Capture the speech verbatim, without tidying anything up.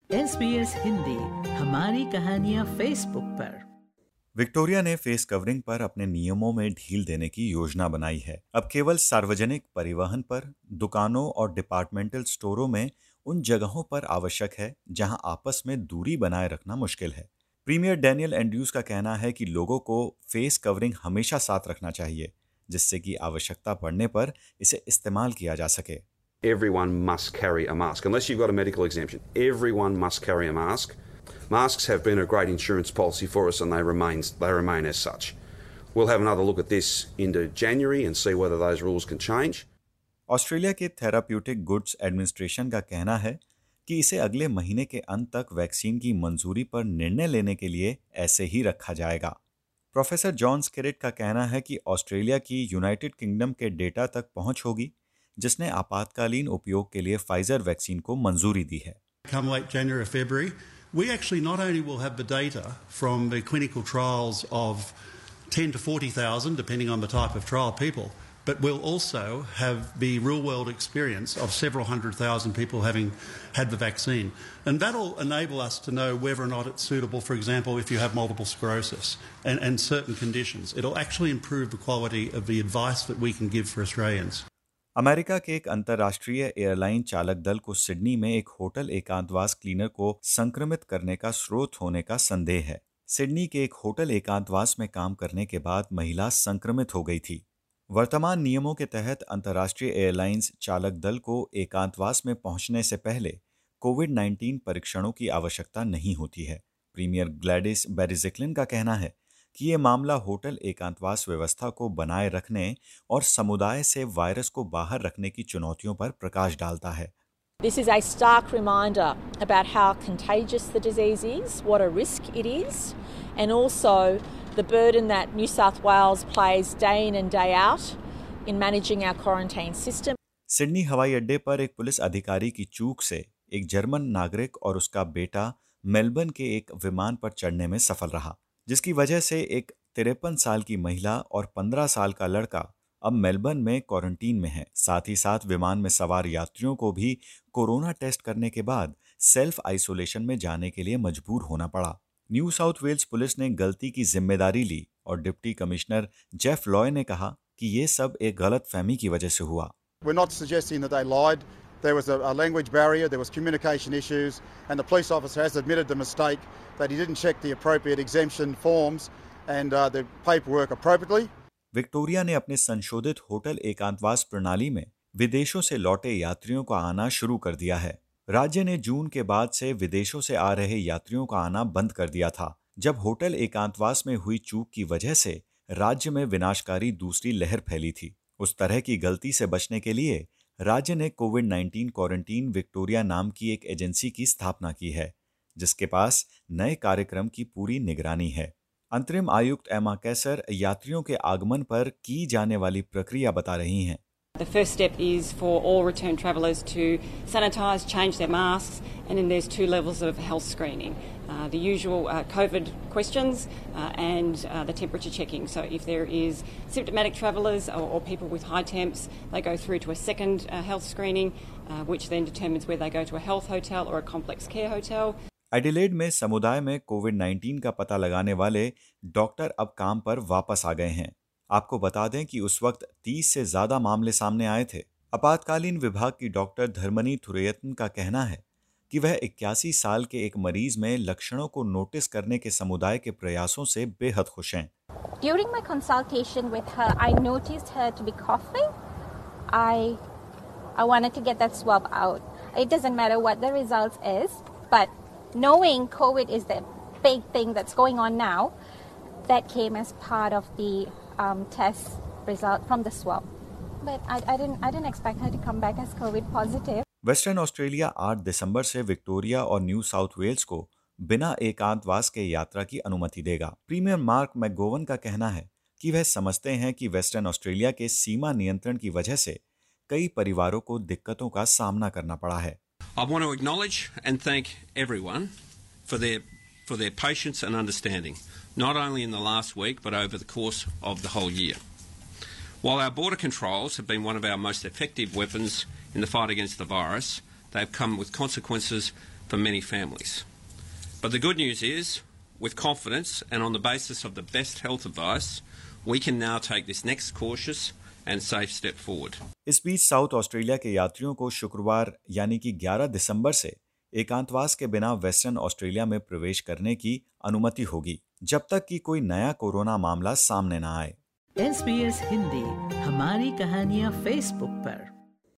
S B S Hindi हमारी कहानियां Facebook पर। विक्टोरिया ने फेस कवरिंग पर अपने नियमों में ढील देने की योजना बनाई है। अब केवल सार्वजनिक परिवहन पर, दुकानों और डिपार्टमेंटल स्टोरों में उन जगहों पर आवश्यक है जहां आपस में दूरी बनाए रखना मुश्किल है। प्रीमियर डैनियल एंड्रयूज का कहना है कि लोगों को फेस कवरिंग हमेशा साथ रखना चाहिए, जिससे कि आवश्यकता पड़ने पर इसे इस्तेमाल किया जा सके। Everyone must carry a mask. Unless you've got a medical exemption, everyone must carry a mask. Masks have been a great insurance policy for us and they remain, they remain as such. We'll have another look at this into January and see whether those rules can change. Australia के therapeutic goods administration का कहना है कि इसे अगले महीने के अंत तक वैक्सीन की मंजूरी पर निर्णय लेने के लिए ऐसे ही रखा जाएगा। प्रोफेसर जॉन स्किरेट का कहना है कि ऑस्ट्रेलिया की यूनाइटेड किंगडम के डेटा तक पहुंच होगी, जिसने आपातकालीन उपयोग के लिए फाइजर वैक्सीन को मंजूरी दी है। Come late January or February, we actually not only will have the data from the clinical trials of ten to forty thousand, depending on the type of trial, people, but we'll also have the real-world experience of several hundred thousand people having had the vaccine. And that'll enable us to know whether or not it's suitable, for example, if you have multiple sclerosis and, and certain conditions. It'll actually improve the quality of the advice that we can give for Australians. America के एक अंतर्राष्ट्रीय airline चालक दल को Sydney में एक hotel एकांतवास cleaner को संक्रमित करने का स्रोत होने का संदेह है। सिडनी के एक होटल एकांतवास में काम करने के बाद महिला संक्रमित हो गई थी। वर्तमान नियमों के तहत अंतर्राष्ट्रीय एयरलाइंस चालक दल को एकांतवास में पहुंचने से पहले कोविड नाइन्टीन परीक्षणों की आवश्यकता नहीं होती है। प्रीमियर ग्लैडिस बेरिज़िक्लिन का कहना है कि ये मामला होटल एकांतवास व्यवस्था को बनाए रखने और समुदाय से वायरस को बाहर रखने की चुनौतियों पर प्रकाश डालता है। This is a stark reminder about how contagious the disease is, what a risk it is, and also the burden that New South Wales plays day in and day out in managing our quarantine system. Sydney हवाई अड्डे पर एक police अधिकारी की चूक से एक German नागरिक और उसका बेटा मेलबर्न के एक विमान पर चढ़ने में सफल रहा, जिसकी वजह से एक तिरपन साल की महिला और पंद्रह साल का लड़का अब मेलबर्न में क्वारंटीन में है। साथ ही साथ विमान में सवार यात्रियों को भी कोरोना टेस्ट करने के बाद सेल्फ आइसोलेशन में जाने के लिए मजबूर होना पड़ा। न्यू साउथ वेल्स पुलिस ने गलती की जिम्मेदारी ली और डिप्टी कमिश्नर जेफ लॉय ने कहा कि ये सब एक गलत फहमी की वजह से हुआ। We're not suggesting that they lied. There was a, a language barrier, there was communication issues, and the police officer has admitted the mistake that he didn't check the appropriate exemption forms and uh, the paperwork appropriately. Victoria ने अपने संशोधित hotel एकांतवास प्रणाली में विदेशों से लौटे यात्रियों का आना शुरू कर दिया है। राज्य ने जून के बाद से विदेशों से आ रहे यात्रियों का आना बंद कर दिया था, जब होटल एकांतवास में हुई चूक की वजह से राज्य में विनाशकारी दूसरी लहर फैली थी। उस तरह की गलती से बचने के लिए राज्य ने कोविड नाइन्टीन क्वारंटीन विक्टोरिया नाम की एक एजेंसी की स्थापना की है, जिसके पास नए कार्यक्रम की पूरी निगरानी है। अंतरिम आयुक्त एमा कैसर यात्रियों के आगमन पर की जाने वाली प्रक्रिया बता रही हैं। The first step is for all return travellers to sanitise, change their masks, and then there's two levels of health screening. Uh, the usual uh, COVID questions uh, and uh, the temperature checking. So if there is symptomatic travellers or, or people with high temps, they go through to a second uh, health screening, uh, which then determines whether they go to a health hotel or a complex care hotel. Adelaide में समुदाय में Covid nineteen का पता लगाने वाले doctor अब काम पर वापस आ गए हैं। आपको बता दें कि उस वक्त तीस से ज्यादा मामले सामने आए थे। आपातकालीन विभाग की डॉक्टर धर्मनी थुरैयतन का कहना है कि वह इक्यासी साल के एक मरीज में लक्षणों को नोटिस करने के समुदाय के प्रयासों से बेहद खुश हैं। During my consultation with her, I noticed her to be coughing. I I wanted to get that swab out. It doesn't matter what the results is, but knowing COVID is the big thing that's going on now, that came as part of the um, test result from the swab. But I, I didn't I didn't expect her to come back as COVID positive. Western Australia आठ दिसंबर से Victoria और new south Wales को बिना एकांतवास के यात्रा की अनुमति देगा। प्रीमियर मार्क मैकगोवन का कहना है कि वह समझते हैं कि वेस्टर्न ऑस्ट्रेलिया के सीमा नियंत्रण की वजह से कई परिवारों को दिक्कतों का सामना करना पड़ा है। I want to acknowledge and thank everyone for their for their patience and understanding, not only in the last week but over the course of the whole year. While our border controls have been one of our most effective weapons in the fight against the virus, they have come with consequences for many families. But the good news is, with confidence and on the basis of the best health advice, we can now take this next cautious and safe step forward. इस बीच south Australia के यात्रियों को शुक्रवार यानी कि ग्यारह दिसंबर से एकांतवास के बिना वेस्टर्न ऑस्ट्रेलिया में प्रवेश करने की अनुमति होगी, जब तक कि कोई नया कोरोना मामला सामने न आए। एस बी एस हिंदी हमारी कहानियां फेसबुक पर